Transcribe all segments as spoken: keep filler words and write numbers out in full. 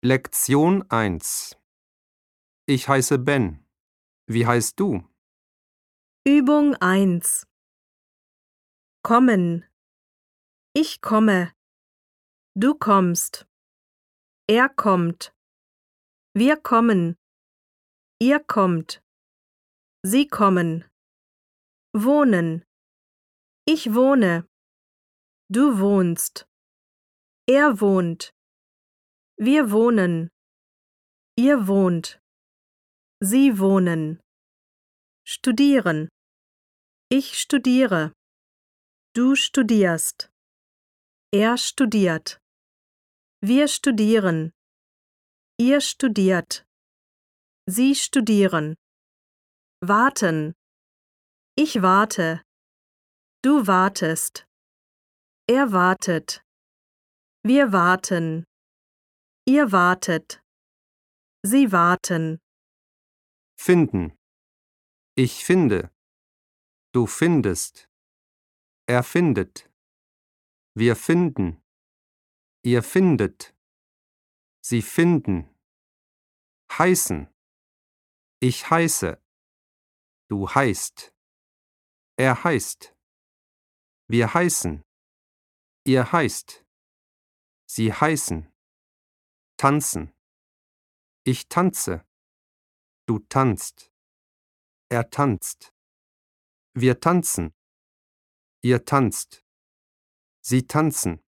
Lektion eins. Ich heiße Ben. Wie heißt du? Übung eins. Kommen. Ich komme. Du kommst. Er kommt. Wir kommen. Ihr kommt. Sie kommen. Wohnen. Ich wohne. Du wohnst. Er wohnt. Wir wohnen. Ihr wohnt. Sie wohnen. Studieren. Ich studiere. Du studierst. Er studiert. Wir studieren. Ihr studiert. Sie studieren. Warten. Ich warte. Du wartest. Er wartet. Wir warten. Ihr wartet. Sie warten. Finden. Ich finde. Du findest. Er findet. Wir finden. Ihr findet. Sie finden. Heißen. Ich heiße. Du heißt. Er heißt. Wir heißen. Ihr heißt. Sie heißen. Tanzen. Ich tanze. Du tanzt. Er tanzt. Wir tanzen. Ihr tanzt. Sie tanzen.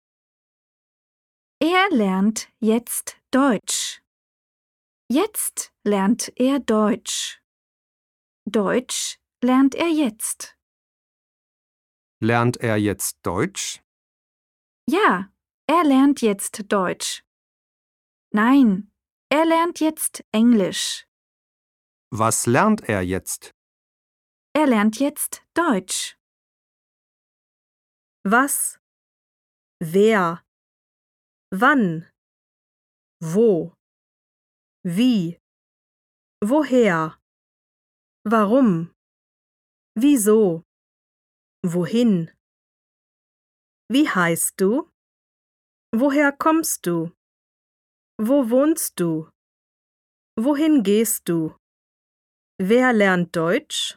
Er lernt jetzt Deutsch. Jetzt lernt er Deutsch. Deutsch lernt er jetzt. Lernt er jetzt Deutsch? Ja, er lernt jetzt Deutsch. Nein, er lernt jetzt Englisch. Was lernt er jetzt? Er lernt jetzt Deutsch. Was? Wer? Wann? Wo? Wie? Woher? Warum? Wieso? Wohin? Wie heißt du? Woher kommst du? Wo wohnst du? Wohin gehst du? Wer lernt Deutsch?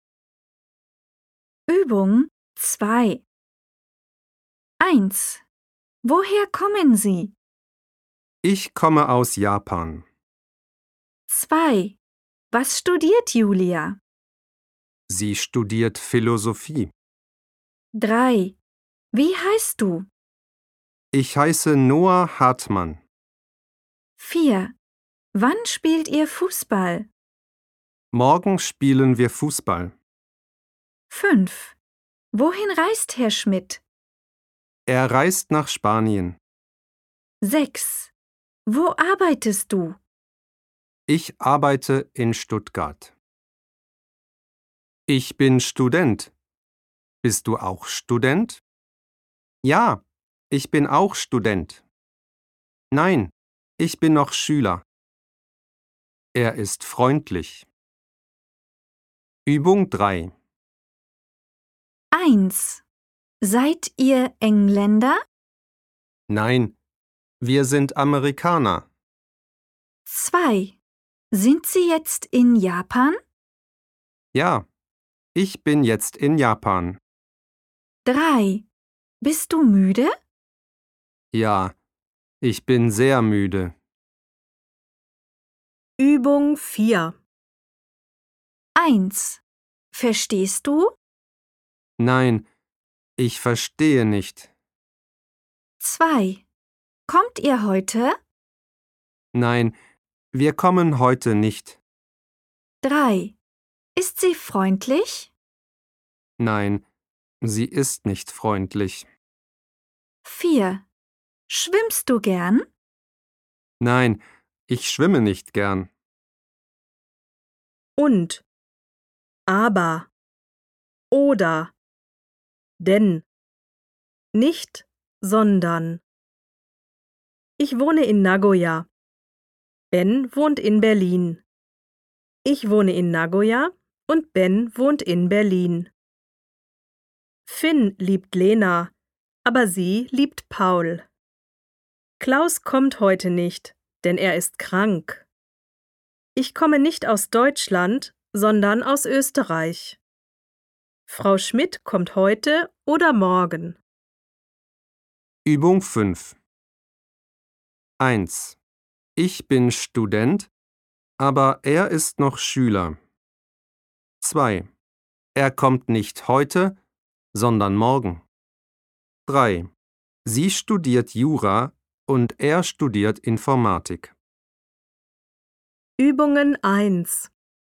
Übung zwei. eins. Woher kommen Sie? Ich komme aus Japan. zwei. Was studiert Julia? Sie studiert Philosophie. drei. Wie heißt du? Ich heiße Noah Hartmann. vier. Wann spielt ihr Fußball? Morgen spielen wir Fußball. fünf. Wohin reist Herr Schmidt? Er reist nach Spanien. sechs. Wo arbeitest du? Ich arbeite in Stuttgart. Ich bin Student. Bist du auch Student? Ja, ich bin auch Student. Nein, ich bin noch Schüler. Er ist freundlich. Übung drei. eins. Seid ihr Engländer? Nein, wir sind Amerikaner. zwei. Sind Sie jetzt in Japan? Ja, ich bin jetzt in Japan. drei. Bist du müde? Ja, ich bin sehr müde. Übung vier. eins. Verstehst du? Nein, ich verstehe nicht. zwei. Kommt ihr heute? Nein, wir kommen heute nicht. drei. Ist sie freundlich? Nein, sie ist nicht freundlich. vier. Schwimmst du gern? Nein, ich schwimme nicht gern. Und. Aber. Oder. Denn. Nicht, sondern. Ich wohne in Nagoya. Ben wohnt in Berlin. Ich wohne in Nagoya und Ben wohnt in Berlin. Finn liebt Lena, aber sie liebt Paul. Klaus kommt heute nicht, denn er ist krank. Ich komme nicht aus Deutschland, sondern aus Österreich. Frau Schmidt kommt heute oder morgen. Übung fünf. eins. Ich bin Student, aber er ist noch Schüler. zwei. Er kommt nicht heute, sondern morgen. drei. Sie studiert Jura und er studiert Informatik. Übungen eins.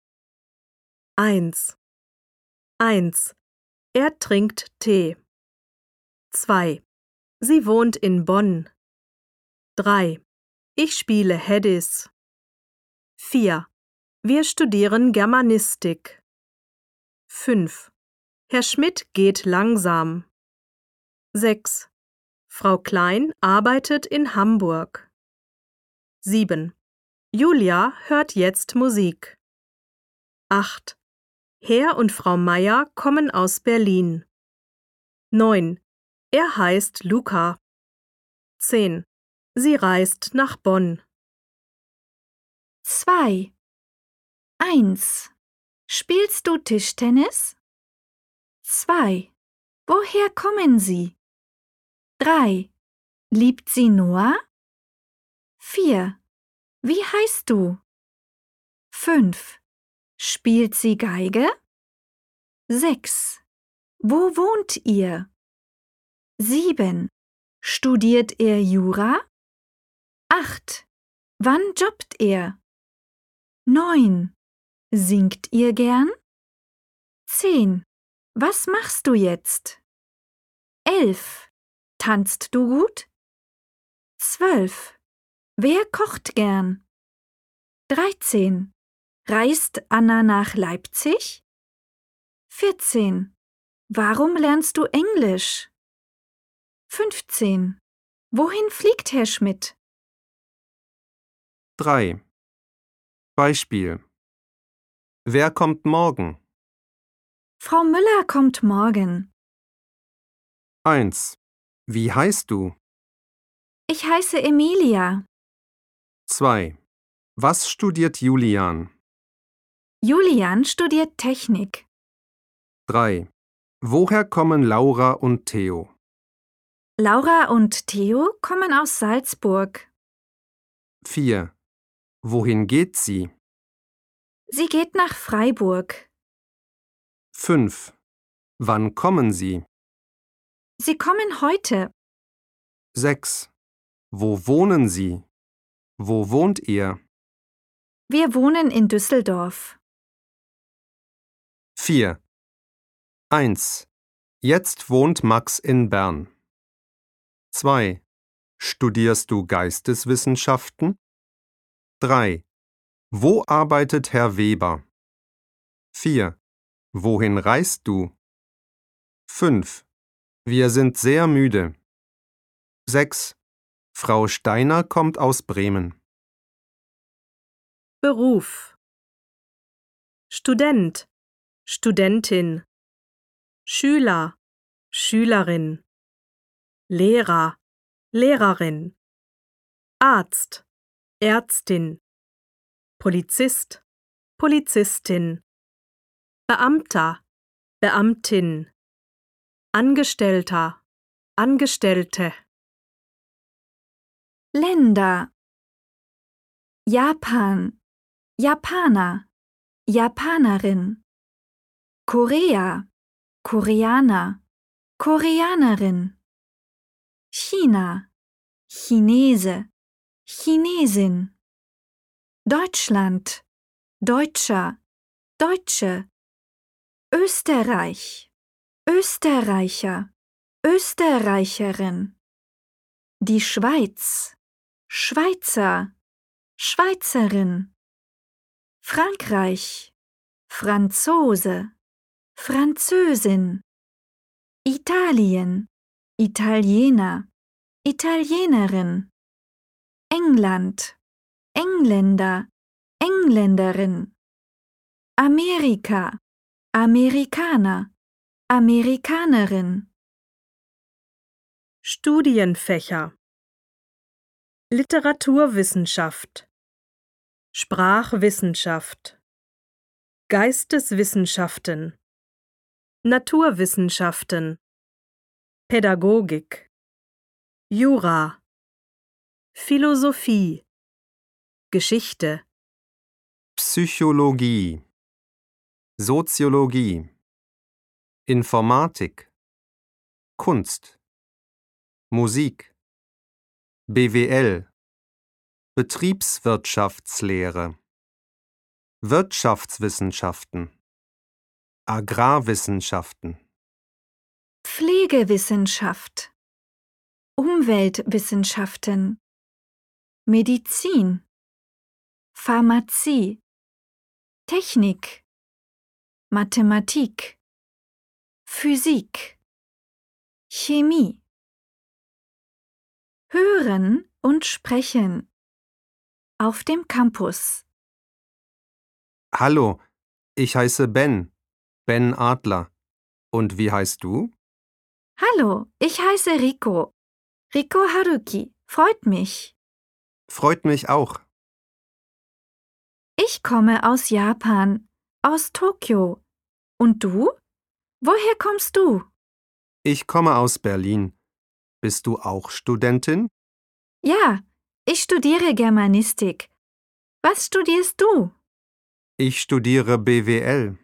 eins. eins. Er trinkt Tee. zwei. Sie wohnt in Bonn. drei. Ich spiele Heddis. vier. Wir studieren Germanistik. fünf. Herr Schmidt geht langsam. sechs. Frau Klein arbeitet in Hamburg. sieben. Julia hört jetzt Musik. acht. Herr und Frau Meier kommen aus Berlin. neun. Er heißt Luca. zehn. Sie reist nach Bonn. zwei. eins. Spielst du Tischtennis? zwei. Woher kommen Sie? drei. Liebt sie Noah? vier. Wie heißt du? fünf. Spielt sie Geige? sechs. Wo wohnt ihr? sieben. Studiert er Jura? acht. Wann jobbt er? neun. Singt ihr gern? zehn. Was machst du jetzt? elf. Tanzt du gut? zwölf. Wer kocht gern? dreizehn. Reist Anna nach Leipzig? vierzehn. Warum lernst du Englisch? fünfzehn. Wohin fliegt Herr Schmidt? drei. Beispiel. Wer kommt morgen? Frau Müller kommt morgen. eins. Wie heißt du? Ich heiße Emilia. zwei. Was studiert Julian? Julian studiert Technik. drei. Woher kommen Laura und Theo? Laura und Theo kommen aus Salzburg. vier. Wohin geht sie? Sie geht nach Freiburg. fünf. Wann kommen sie? Sie kommen heute. sechs. Wo wohnen sie? Wo wohnt ihr? Wir wohnen in Düsseldorf. vier. eins. Jetzt wohnt Max in Bern. zwei. Studierst du Geisteswissenschaften? drei. Wo arbeitet Herr Weber? vier. Wohin reist du? fünf. Wir sind sehr müde. sechs. Frau Steiner kommt aus Bremen. Beruf. Student, Studentin. Schüler, Schülerin. Lehrer, Lehrerin. Arzt, Ärztin. Polizist, Polizistin. Beamter, Beamtin. Angestellter, Angestellte. Länder. Japan. Japaner. Japanerin. Korea. Koreaner. Koreanerin. China. Chinese. Chinesin. Deutschland. Deutscher. Deutsche. Österreich. Österreicher. Österreicherin. Die Schweiz. Schweizer. Schweizerin. Frankreich. Franzose. Französin. Italien. Italiener. Italienerin. England. Engländer. Engländerin. Amerika. Amerikaner. Amerikanerin. Studienfächer. Literaturwissenschaft, Sprachwissenschaft, Geisteswissenschaften, Naturwissenschaften, Pädagogik, Jura, Philosophie, Geschichte, Psychologie, Soziologie, Informatik, Kunst, Musik, B W L, Betriebswirtschaftslehre, Wirtschaftswissenschaften, Agrarwissenschaften, Pflegewissenschaft, Umweltwissenschaften, Medizin, Pharmazie, Technik, Mathematik, Physik, Chemie. Hören und Sprechen auf dem Campus. Hallo, ich heiße Ben, Ben Adler. Und wie heißt du? Hallo, ich heiße Riko. Riko Haruki. Freut mich. Freut mich auch. Ich komme aus Japan, aus Tokio. Und du? Woher kommst du? Ich komme aus Berlin. Bist du auch Studentin? Ja, ich studiere Germanistik. Was studierst du? Ich studiere B W L.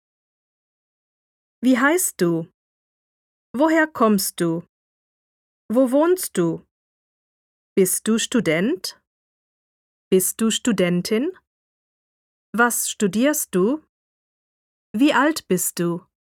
Wie heißt du? Woher kommst du? Wo wohnst du? Bist du Student? Bist du Studentin? Was studierst du? Wie alt bist du?